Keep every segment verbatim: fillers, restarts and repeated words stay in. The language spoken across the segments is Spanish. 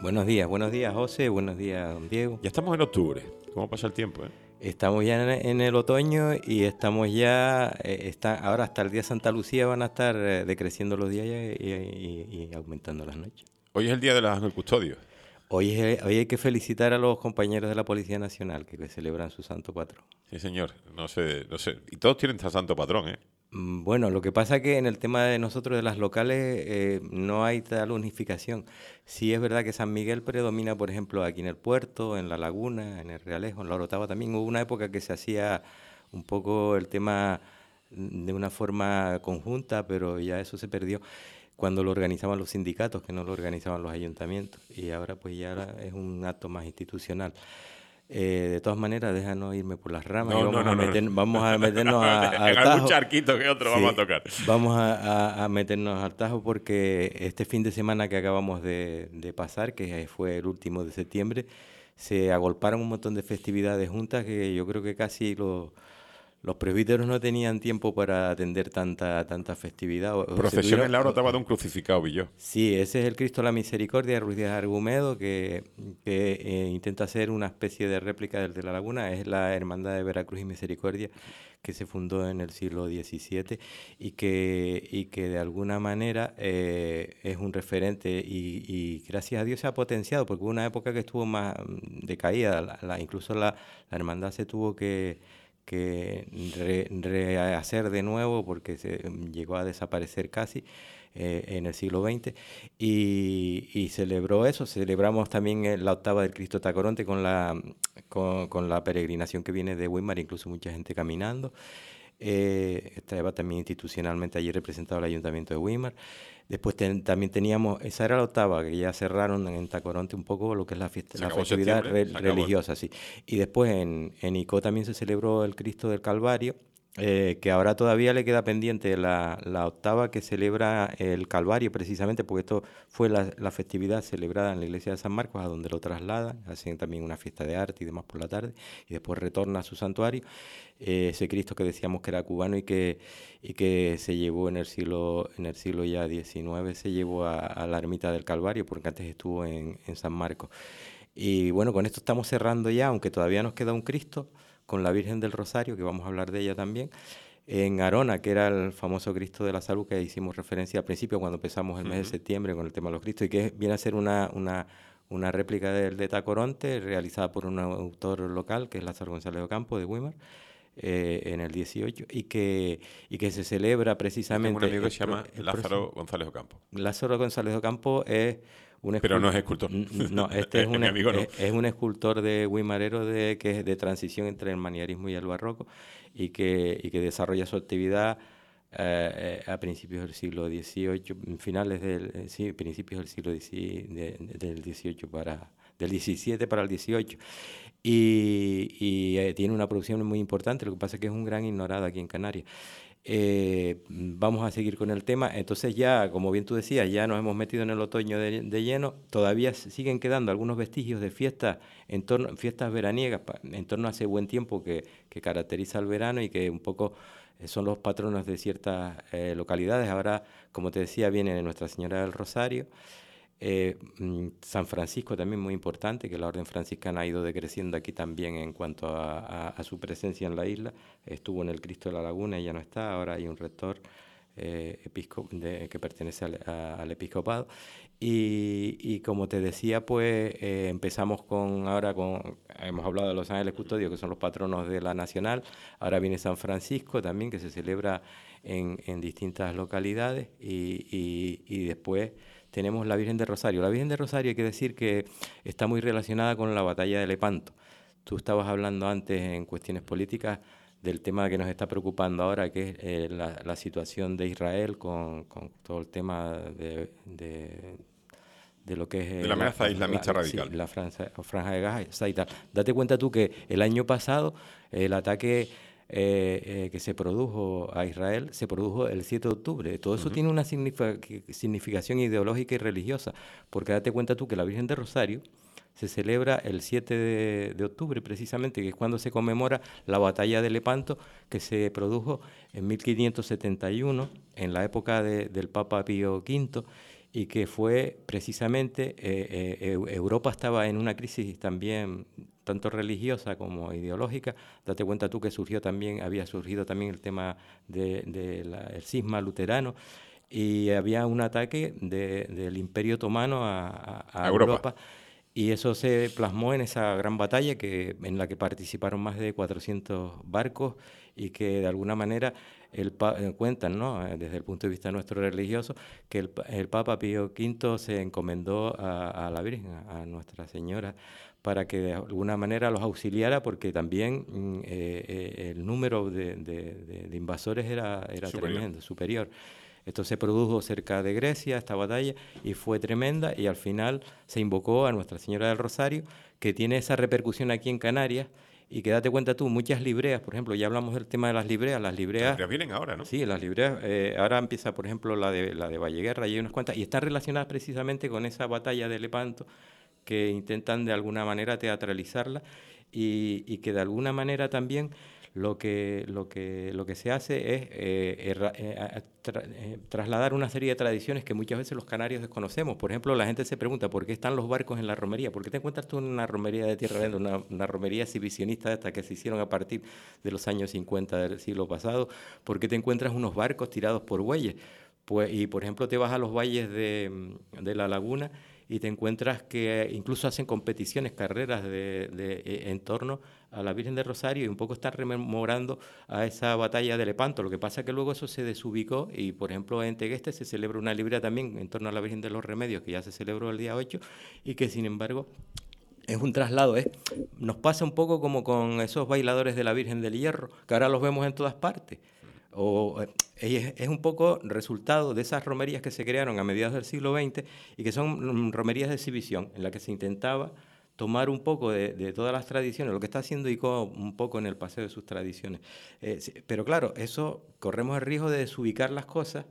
Buenos días, buenos días, José, buenos días, don Diego. Ya estamos en octubre. ¿Cómo pasa el tiempo, eh? Estamos ya en, en el otoño y estamos ya, eh, está, ahora hasta el día de Santa Lucía van a estar eh, decreciendo los días y, y, y aumentando las noches. Hoy es el día de los Ángel Custodios. Hoy, es, hoy hay que felicitar a los compañeros de la Policía Nacional que celebran su santo patrón. Sí, señor. No sé, no sé. Y todos tienen santo patrón, ¿eh? Bueno, lo que pasa es que en el tema de nosotros de las locales eh, no hay tal unificación. Sí es verdad que San Miguel predomina, por ejemplo, aquí en el puerto, en la laguna, en el Realejo, en la Orotava también. Hubo una época que se hacía un poco el tema de una forma conjunta, pero ya eso se perdió cuando lo organizaban los sindicatos, que no lo organizaban los ayuntamientos. Y ahora pues ya es un acto más institucional. Eh, de todas maneras, déjanos irme por las ramas No, y vamos, no, a, no, meter, no. vamos a meternos a, a En al algún tajo. charquito que otro Sí, vamos a tocar. Vamos a, a- a meternos al tajo porque este fin de semana que acabamos de, de pasar, que fue el último de septiembre, se agolparon un montón de festividades juntas que yo creo que casi los, los presbíteros no tenían tiempo para atender tanta, tanta festividad. O- o se Procesión tuvieron- en la o- Orotava de un crucificado, vi yo. Sí, ese es el Cristo de la Misericordia de Ruiz de Argumedo, que, que eh, intenta hacer una especie de réplica del de la Laguna. Es la Hermandad de Veracruz y Misericordia, que se fundó en el siglo diecisiete y que, y que de alguna manera eh, es un referente y, y gracias a Dios se ha potenciado, porque hubo una época que estuvo más mm, decaída. La- la- incluso la, la hermandad se tuvo que que re- rehacer de nuevo porque se mm, llegó a desaparecer casi eh, en el siglo veinte y, y celebró eso. Celebramos también eh, la octava del Cristo Tacoronte con la, con, con la peregrinación que viene de Weimar, incluso mucha gente caminando. Eh, estaba también institucionalmente allí representado el Ayuntamiento de Weimar. Después ten- también teníamos, esa era la octava, que ya cerraron en Tacoronte un poco lo que es la, fiesta, Se la acabó festividad septiembre, re- se acabó. religiosa, sí. Y después en, en Icó también se celebró el Cristo del Calvario, eh, que ahora todavía le queda pendiente la, la octava que celebra el Calvario, precisamente porque esto fue la, la festividad celebrada en la iglesia de San Marcos, a donde lo trasladan, hacen también una fiesta de arte y demás por la tarde, y después retorna a su santuario. Eh, ese Cristo que decíamos que era cubano y que, y que se llevó en el siglo, en el siglo ya diecinueve, se llevó a, a la ermita del Calvario, porque antes estuvo en, en San Marcos. Y bueno, con esto estamos cerrando ya, aunque todavía nos queda un Cristo, con la Virgen del Rosario, que vamos a hablar de ella también, en Arona, que era el famoso Cristo de la Salud que hicimos referencia al principio cuando empezamos el mes de Ujú. septiembre con el tema de los Cristos, y que viene a ser una, una, una réplica del de Tacoronte, realizada por un autor local, que es Lázaro González Ocampo, de Weimar, eh, en el dieciocho, y que, y que se celebra Yo tengo un precisamente amigo que el, se pro- llama el próximo. Lázaro González Ocampo. Lázaro González Ocampo es un Pero no escultor. es escultor. No, este es un, Mi es, amigo no. es un escultor de Guimarero de, que es de transición entre el manierismo y el barroco y que, y que desarrolla su actividad eh, eh, a principios del siglo dieciocho, finales del, eh, sí, principios del siglo dieciocho, de- de- del dieciocho para, del diecisiete para el dieciocho. Y, y, eh, tiene una producción muy importante, lo que pasa es que es un gran ignorado aquí en Canarias. Eh, vamos a seguir con el tema. Entonces ya, como bien tú decías, ya nos hemos metido en el otoño de, de lleno. Todavía s- siguen quedando algunos vestigios de fiestas en torno, fiestas veraniegas, pa- en torno a ese buen tiempo que, que caracteriza el verano y que un poco eh, son los patronos de ciertas eh, localidades. Ahora, como te decía, viene Nuestra Señora del Rosario. Eh, mm, San Francisco también muy importante, que la orden franciscana ha ido decreciendo aquí también en cuanto a, a- a su presencia en la isla. Estuvo en el Cristo de la Laguna y ya no está, ahora hay un rector eh, episco- de- que pertenece al, a- al episcopado. Y, y como te decía, pues eh, empezamos con, ahora con, hemos hablado de los ángeles custodios, que son los patronos de la nacional, ahora viene San Francisco también, que se celebra en, en distintas localidades, y, y- y después tenemos la Virgen de Rosario. La Virgen de Rosario hay que decir que está muy relacionada con la batalla de Lepanto. Tú estabas hablando antes en cuestiones políticas del tema que nos está preocupando ahora, que es eh, la, la situación de Israel con, con todo el tema de, de, de lo que es De eh, la la, amenaza islamista la, sí, radical. la franja, franja de Gaza y tal. Date cuenta tú que el año pasado el ataque eh, eh, que se produjo a Israel se produjo el siete de octubre. Todo eso Ujú. tiene una significa- significación ideológica y religiosa, porque date cuenta tú que la Virgen de Rosario se celebra el siete de, de octubre precisamente, que es cuando se conmemora la batalla de Lepanto, que se produjo en mil quinientos setenta y uno, en la época de- del Papa Pío quinto, y que fue precisamente, eh, eh, Europa estaba en una crisis también tanto religiosa como ideológica. Date cuenta tú que surgió también, había surgido también el tema del de, de la, cisma luterano, y había un ataque de, del Imperio Otomano a, a, a Europa. Europa. Y eso se plasmó en esa gran batalla que, en la que participaron más de cuatrocientos barcos, y que de alguna manera el pa cuentan, ¿no?, desde el punto de vista nuestro religioso, que el, el Papa Pío quinto se encomendó a, a la Virgen, a, a Nuestra Señora, para que de alguna manera los auxiliara, porque también eh, eh, el número de, de, de, de invasores era, era superior. tremendo, superior. Esto se produjo cerca de Grecia, esta batalla, y fue tremenda, y al final se invocó a Nuestra Señora del Rosario, que tiene esa repercusión aquí en Canarias, y que date cuenta tú, muchas libreas, por ejemplo, ya hablamos del tema de las libreas, las libreas... Las libreas vienen ahora, ¿no? Sí, las libreas, eh, ahora empieza, por ejemplo, la de, la de Valleguerra, y hay unas cuantas, y están relacionadas precisamente con esa batalla de Lepanto, que intentan de alguna manera teatralizarla, y, y que de alguna manera también... Lo que, lo, que, lo que se hace es eh, eh, tra, eh, trasladar una serie de tradiciones que muchas veces los canarios desconocemos. Por ejemplo, la gente se pregunta por qué están los barcos en la romería. ¿Por qué te encuentras tú en una romería de Tierra Adentro, una, una romería exhibicionista de estas que se hicieron a partir de los años cincuenta del siglo pasado? ¿Por qué te encuentras unos barcos tirados por bueyes? Pues, y, por ejemplo, te vas a los valles de, de la laguna y te encuentras que incluso hacen competiciones, carreras de, de, de, en torno a la Virgen del Rosario, y un poco están rememorando a esa batalla de Lepanto. Lo que pasa es que luego eso se desubicó, y por ejemplo en Tegueste se celebra una librea también en torno a la Virgen de los Remedios, que ya se celebró el día ocho, y que sin embargo es un traslado. ¿eh? Nos pasa un poco como con esos bailadores de la Virgen del Hierro, que ahora los vemos en todas partes. O, es, es un poco resultado de esas romerías que se crearon a mediados del siglo veinte, y que son romerías de exhibición, en las que se intentaba tomar un poco de, de todas las tradiciones, lo que está haciendo ICO un poco en el paseo de sus tradiciones. Eh, pero claro, eso corremos el riesgo de desubicar las cosas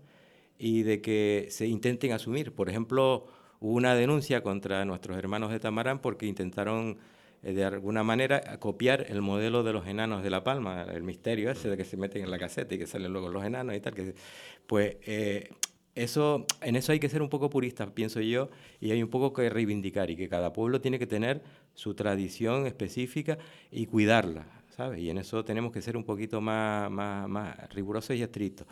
y de que se intenten asumir. Por ejemplo, hubo una denuncia contra nuestros hermanos de Tamarán porque intentaron eh, de alguna manera copiar el modelo de los enanos de La Palma, el misterio ese de que se meten en la caseta y que salen luego los enanos y tal. Que, pues eh, eso, en eso hay que ser un poco purista, pienso yo, y hay un poco que reivindicar, y que cada pueblo tiene que tener su tradición específica y cuidarla, ¿sabes? Y en eso tenemos que ser un poquito más, más, más rigurosos y estrictos.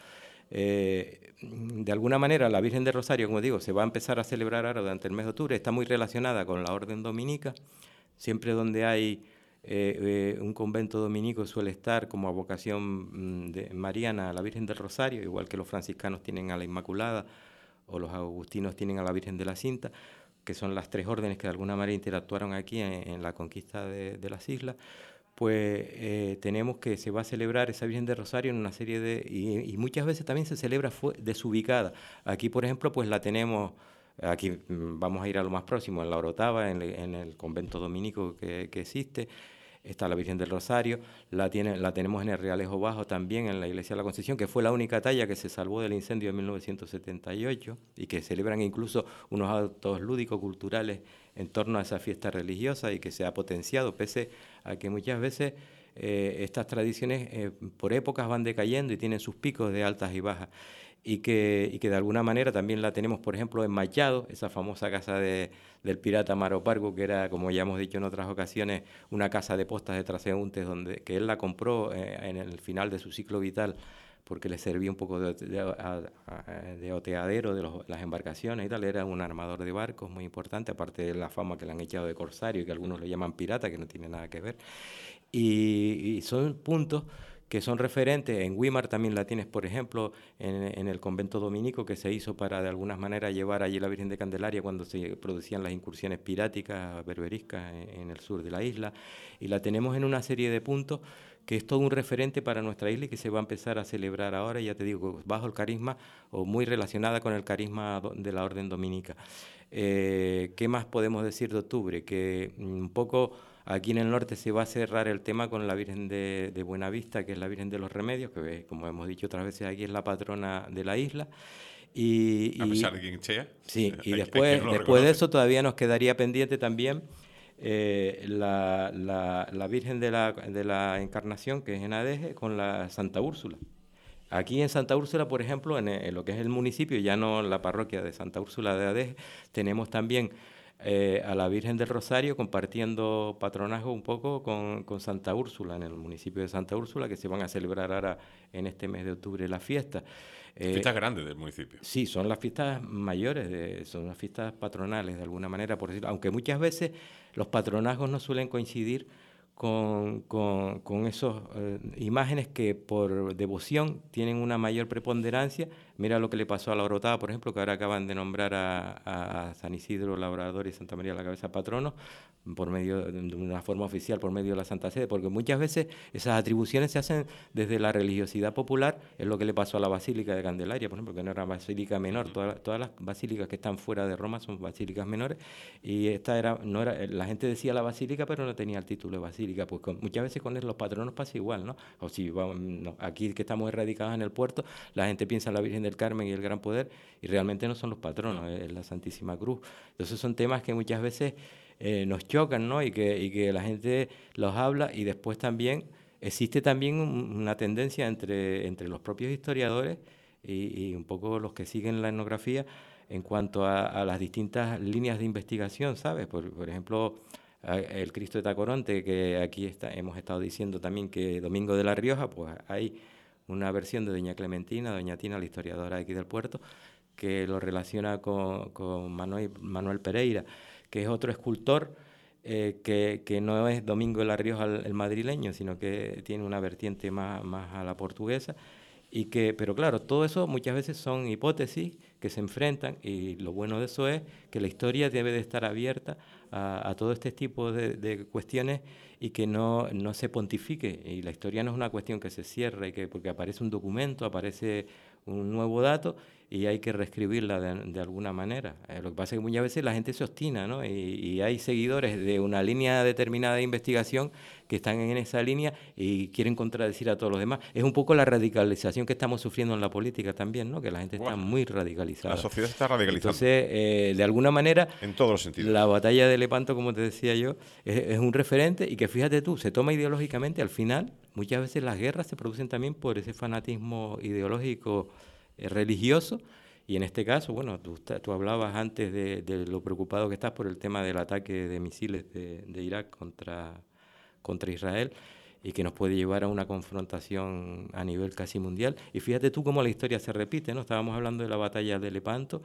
Eh, de alguna manera la Virgen del Rosario, como digo, se va a empezar a celebrar ahora durante el mes de octubre, está muy relacionada con la Orden Dominica. Siempre donde hay eh, eh, un convento dominico suele estar como vocación de mariana a la Virgen del Rosario, igual que los franciscanos tienen a la Inmaculada o los agustinos tienen a la Virgen de la Cinta, que son las tres órdenes que de alguna manera interactuaron aquí en, en la conquista de, de las islas. Pues eh, tenemos que se va a celebrar esa Virgen del Rosario en una serie de... Y, y muchas veces también se celebra desubicada. Aquí, por ejemplo, pues la tenemos... Aquí vamos a ir a lo más próximo, en la Orotava, en el, en el convento dominico que, que existe. Está la Virgen del Rosario, la, tiene, la tenemos en el Realejo Bajo también, en la Iglesia de la Concepción, que fue la única talla que se salvó del incendio de mil novecientos setenta y ocho, y que celebran incluso unos actos lúdicos culturales en torno a esa fiesta religiosa, y que se ha potenciado, pese a que muchas veces eh, estas tradiciones eh, por épocas van decayendo y tienen sus picos de altas y bajas. Y que, y que de alguna manera también la tenemos, por ejemplo, en Machado, esa famosa casa de, del pirata Amaro Pargo, que era, como ya hemos dicho en otras ocasiones, una casa de postas de transeúntes, donde, que él la compró eh, en el final de su ciclo vital, porque le servía un poco de, de, a, a, de oteadero de los, las embarcaciones y tal. Era un armador de barcos muy importante, aparte de la fama que le han echado de corsario y que algunos le llaman pirata, que no tiene nada que ver. Y, y son puntos que son referentes. En Güímar también la tienes, por ejemplo, en, en el convento dominico, que se hizo para de alguna manera llevar allí la Virgen de Candelaria cuando se producían las incursiones piráticas, berberiscas en, en el sur de la isla, y la tenemos en una serie de puntos que es todo un referente para nuestra isla y que se va a empezar a celebrar ahora, ya te digo, bajo el carisma o muy relacionada con el carisma de la Orden Dominica. Eh, ¿Qué más podemos decir de octubre? Que un poco... Aquí en el norte se va a cerrar el tema con la Virgen de, de Buenavista, que es la Virgen de los Remedios, que como hemos dicho otras veces aquí es la patrona de la isla. Y, y, a pesar de quien sea. Sí, y hay, después, hay no después de eso todavía nos quedaría pendiente también eh, la, la, la Virgen de la, de la Encarnación, que es en Adeje, con la Santa Úrsula. Aquí en Santa Úrsula, por ejemplo, en, en lo que es el municipio, ya no la parroquia de Santa Úrsula de Adeje, tenemos también eh, a la Virgen del Rosario compartiendo patronazgo un poco con, con Santa Úrsula, en el municipio de Santa Úrsula, que se van a celebrar ahora en este mes de octubre las fiestas. Eh, fiestas grandes del municipio. Sí, son las fiestas mayores, de, son las fiestas patronales, de alguna manera, por decirlo, aunque muchas veces los patronazgos no suelen coincidir con, con, con esas eh, imágenes que por devoción tienen una mayor preponderancia. Mira lo que le pasó a la Orotada, por ejemplo, que ahora acaban de nombrar a, a San Isidro Labrador y Santa María la Cabeza patronos, por medio de una forma oficial, por medio de la Santa Sede, porque muchas veces esas atribuciones se hacen desde la religiosidad popular. Es lo que le pasó a la Basílica de Candelaria, por ejemplo, que no era basílica menor. Todas, todas las basílicas que están fuera de Roma son basílicas menores, y esta era, no era, la gente decía la basílica, pero no tenía el título de basílica. Pues con, muchas veces con los patronos pasa igual, ¿no? O si vamos, no, aquí que estamos erradicados en el puerto, la gente piensa en la Virgen del Carmen y el Gran Poder, y realmente no son los patronos, es la Santísima Cruz. Entonces son temas que muchas veces eh, nos chocan, ¿no? Y que, y que la gente los habla, y después también existe también un, una tendencia entre, entre los propios historiadores y, y un poco los que siguen la etnografía en cuanto a, a las distintas líneas de investigación, ¿sabes? Por, por ejemplo, el Cristo de Tacoronte, que aquí está, hemos estado diciendo también que Domingo de la Rioja, pues hay una versión de doña Clementina, doña Tina, la historiadora de aquí del puerto, que lo relaciona con, con Manuel, Manuel Pereira, que es otro escultor eh, que, que no es Domingo de la Rioja el, el madrileño, sino que tiene una vertiente más, más a la portuguesa. Y que, pero claro, todo eso muchas veces son hipótesis que se enfrentan, y lo bueno de eso es que la historia debe de estar abierta a, a todo este tipo de, de cuestiones, y que no, no se pontifique. Y la historia no es una cuestión que se cierra, y que, porque aparece un documento, aparece un nuevo dato, y hay que reescribirla de, de alguna manera. Eh, lo que pasa es que muchas veces la gente se obstina, ¿no? Y, y hay seguidores de una línea determinada de investigación que están en esa línea y quieren contradecir a todos los demás. Es un poco la radicalización que estamos sufriendo en la política también, ¿no? Que la gente está wow. muy radicalizada. La sociedad está radicalizando. Entonces, eh, de alguna manera, en todos los sentidos, la batalla de Lepanto, como te decía yo, es, es un referente, y que fíjate tú, se toma ideológicamente. Al final, muchas veces las guerras se producen también por ese fanatismo ideológico eh, religioso. Y en este caso, bueno, tú, tú hablabas antes de, de lo preocupado que estás por el tema del ataque de misiles de, de Irak contra, contra Israel, y que nos puede llevar a una confrontación a nivel casi mundial. Y fíjate tú cómo la historia se repite, ¿no? Estábamos hablando de la batalla de Lepanto,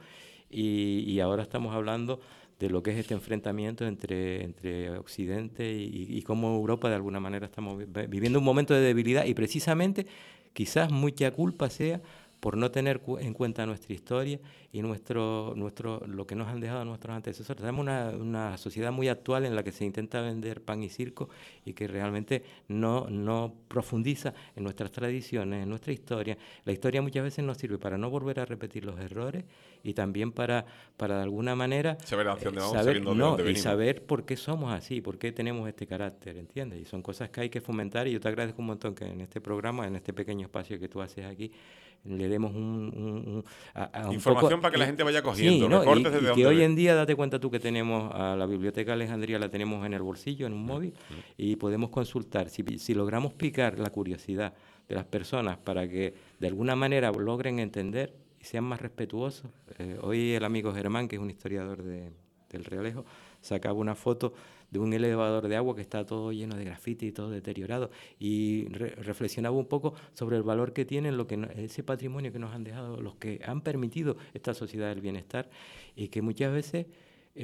y, y ahora estamos hablando de lo que es este enfrentamiento entre, entre Occidente y, y cómo Europa de alguna manera estamos viviendo un momento de debilidad, y precisamente quizás mucha culpa sea por no tener en cuenta nuestra historia y nuestro, nuestro, lo que nos han dejado nuestros antecesores. Tenemos una, una sociedad muy actual en la que se intenta vender pan y circo, y que realmente no, no profundiza en nuestras tradiciones, en nuestra historia. La historia muchas veces nos sirve para no volver a repetir los errores, y también para, para de alguna manera saber, hacia dónde vamos, saber, de no, dónde y venimos. saber por qué somos así, por qué tenemos este carácter, ¿entiendes? Y son cosas que hay que fomentar, y yo te agradezco un montón que en este programa, en este pequeño espacio que tú haces aquí, le demos un, un, un a, a un información poco, para que la gente vaya cogiendo, sí, ¿no? recortes y, desde y que hoy ve. en día, date cuenta tú que tenemos a la Biblioteca Alejandría, la tenemos en el bolsillo, en un móvil, uh-huh. y podemos consultar. Si, si logramos picar la curiosidad de las personas para que de alguna manera logren entender y sean más respetuosos. Eh, hoy el amigo Germán, que es un historiador de, del Realejo, sacaba una foto de un elevador de agua que está todo lleno de grafiti y todo deteriorado, y re reflexionaba un poco sobre el valor que tienen lo que no, ese patrimonio que nos han dejado los que han permitido esta sociedad del bienestar, y que muchas veces eh,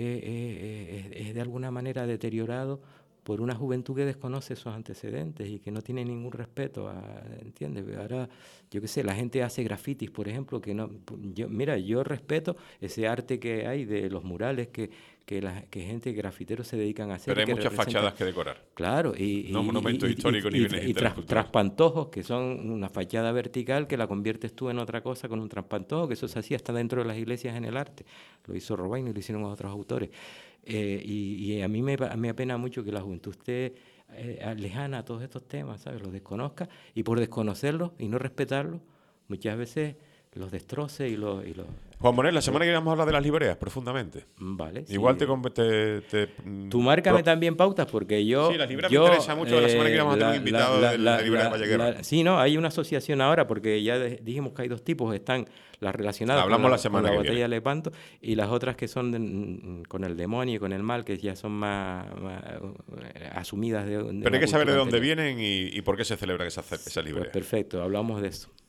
eh, es, es de alguna manera deteriorado por una juventud que desconoce esos antecedentes y que no tiene ningún respeto, a, ¿entiendes? Ahora, yo qué sé, la gente hace grafitis, por ejemplo, que no, yo, mira, yo respeto ese arte que hay de los murales que, que, la, que gente, grafiteros se dedican a hacer. Pero hay muchas fachadas que decorar. Claro, y... No y, monumentos y, históricos y, ni y, bienes y tras, traspantojos, que son una fachada vertical que la conviertes tú en otra cosa con un traspantojo, que eso se hacía hasta dentro de las iglesias en el arte. Lo hizo Robain y lo hicieron otros autores. Eh, y, y a mí me, me apena mucho que la juventud esté eh, lejana a todos estos temas, ¿sabes? Los desconozca, y por desconocerlos y no respetarlos, muchas veces los destroce y los... Y los Juan Manuel, la semana que viene vamos a hablar de las libreas profundamente. Vale. Igual sí. te, te, te... Tú márcame pro... también pautas porque yo... Sí, las libreas yo, me interesa mucho. Eh, la semana que viene vamos a tener un invitado la, la, de la, la librería de Valleguerra. Sí, no, hay una asociación ahora porque ya de, dijimos que hay dos tipos. Están las relacionadas Hablamos con la, la, semana con la que batalla viene. de Lepanto y las otras que son de, con el demonio y con el mal, que ya son más, más asumidas de, de Pero hay que saber de dónde anterior. vienen y, y por qué se celebran esas, esas libreas. Pues perfecto, hablamos de eso.